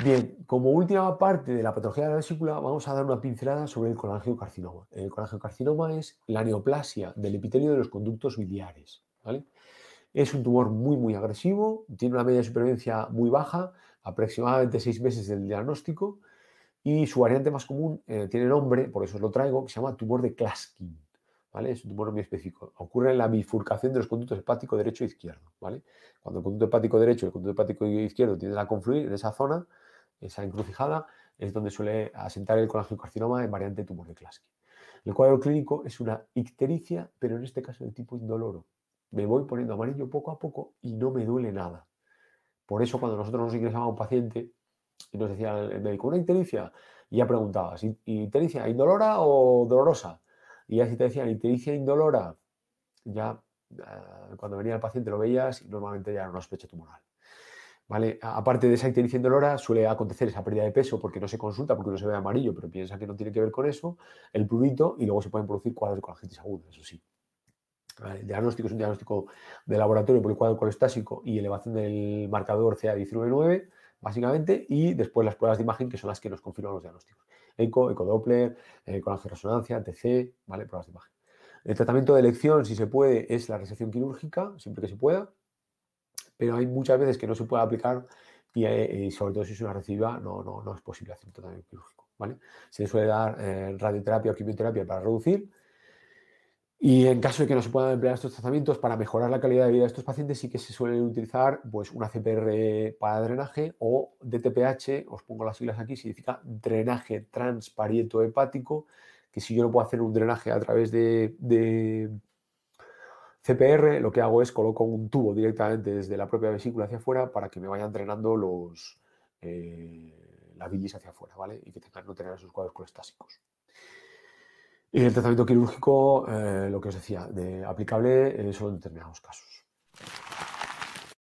Bien, como última parte de la patología de la vesícula, vamos a dar una pincelada sobre el colangiocarcinoma. El colangiocarcinoma es la neoplasia del epitelio de los conductos biliares, ¿vale? Es un tumor muy, muy agresivo, tiene una media de supervivencia muy baja, aproximadamente 6 meses del diagnóstico, y su variante más común tiene nombre, por eso os lo traigo, que se llama tumor de Claskin, ¿vale? Es un tumor muy específico. Ocurre en la bifurcación de los conductos hepático derecho e izquierdo, ¿vale? Cuando el conducto hepático derecho y el conducto hepático izquierdo tienden a confluir en esa zona, esa encrucijada, es donde suele asentar el colangiocarcinoma en variante tumor de Claskin. El cuadro clínico es una ictericia, pero en este caso de tipo indoloro. Me voy poniendo amarillo poco a poco y no me duele nada. Por eso cuando nosotros nos ingresaba un paciente y nos decía el médico, una ictericia, y ya preguntabas, ¿ictericia indolora o dolorosa? Y ya si te decían ictericia indolora, ya cuando venía el paciente lo veías y normalmente ya era una sospecha tumoral. ¿Vale? Aparte de esa ictericia indolora, suele acontecer esa pérdida de peso porque no se consulta, porque no se ve amarillo, pero piensa que no tiene que ver con eso, el prurito, y luego se pueden producir cuadros de colangitis aguda, eso sí. El diagnóstico es un diagnóstico de laboratorio por el cuadro colestásico y elevación del marcador CA19-9, básicamente, y después las pruebas de imagen, que son las que nos confirman los diagnósticos. ECO, ecodoppler, colangioresonancia, TC, ¿vale? Pruebas de imagen. El tratamiento de elección, si se puede, es la resección quirúrgica, siempre que se pueda, pero hay muchas veces que no se puede aplicar y sobre todo si es una recidiva no es posible hacer un tratamiento quirúrgico, ¿vale? Se suele dar radioterapia o quimioterapia para reducir, y en caso de que no se puedan emplear estos tratamientos para mejorar la calidad de vida de estos pacientes, sí que se suelen utilizar pues, una CPR para drenaje o DTPH, os pongo las siglas aquí, significa drenaje transparieto hepático, que si yo no puedo hacer un drenaje a través de CPR, lo que hago es coloco un tubo directamente desde la propia vesícula hacia afuera para que me vayan drenando la bilis hacia afuera, ¿vale? Y que no tener esos cuadros colestásicos. Y el tratamiento quirúrgico, lo que os decía, aplicable solo en determinados casos.